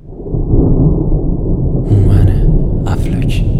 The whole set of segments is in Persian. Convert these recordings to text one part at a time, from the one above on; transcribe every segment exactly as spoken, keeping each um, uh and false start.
هومن افلاکی.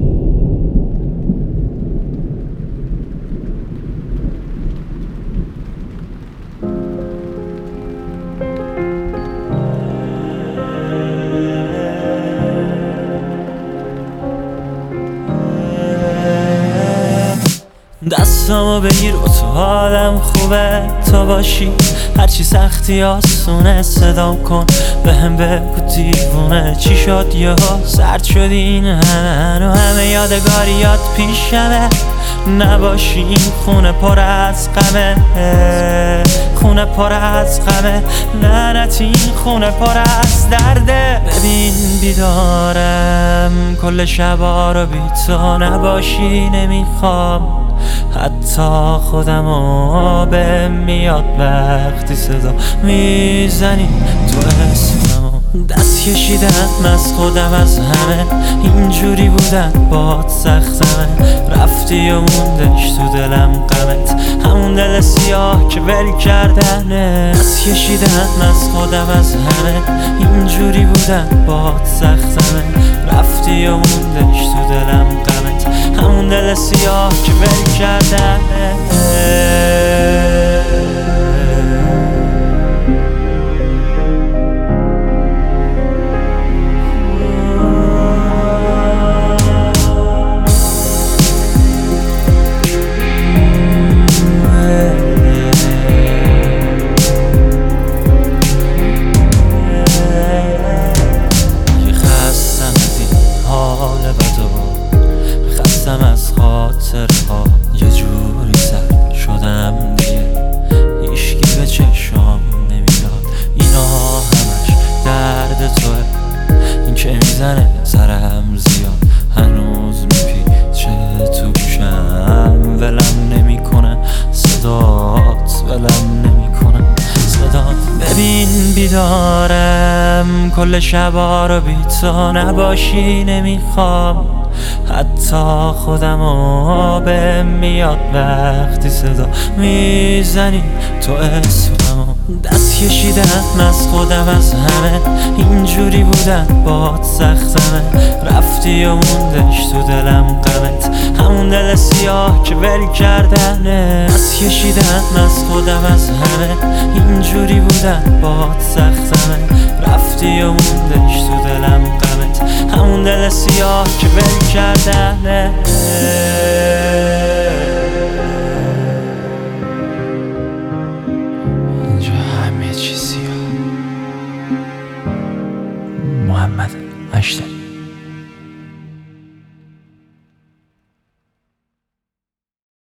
دستامو بگیر و تو حالم خوبه تا باشی، هرچی سختی آسونه صدام کن به هم بگو دیوونه چی شد یا سرد شدی این همه و همه یادگاریات پیشمه نباشی. این خونه پر از غمه، خونه پر از غمه، لعنتی این خونه پر از درده. ببین بیدارم کل شبا رو بی تو نباشی نمیخوام، حتی خودمو به میاد وقتی صدا میزنی تو اسممو. دست کشیدم از خودم از همه، اینجوری بودن باد سختمه، رفتی و موندش تو دلم غمت، همون دل سیاه که ول کردنه. دست کشیدم از خودم از همه، اینجوری بودن باد سختمه، رفتی و موندش تو دلم غمت، همون دل سیاه که ول کردنه. از خاطرها یه جوری سر شدم دیگه، هیچکی به چشام نمیاد، اینا همش درد توه، این که میزنه سرم زیاد هنوز میپیچه تو گوشم، ولم نمیکنه صدات، ولم نمیکنه صدات. ببین بیدارم کل شبا رو بی تو نباشی نمیخوام، حتی خودمو به میاد وقتی صدا میزنی تو اسممو. دست کشیدم از خودم از همه، اینجوری بودن باد سختمه، رفتی و موندش تو دلم غمت، همون دل سیاه که ول کردنه. دست کشیدم از خودم از همه، اینجوری بودن باد سختمه، رفتی و موندش تو دلم غمت، همون دل سیاه که ول کردنه. اینجا همه چی سیاه. محمد هشتگ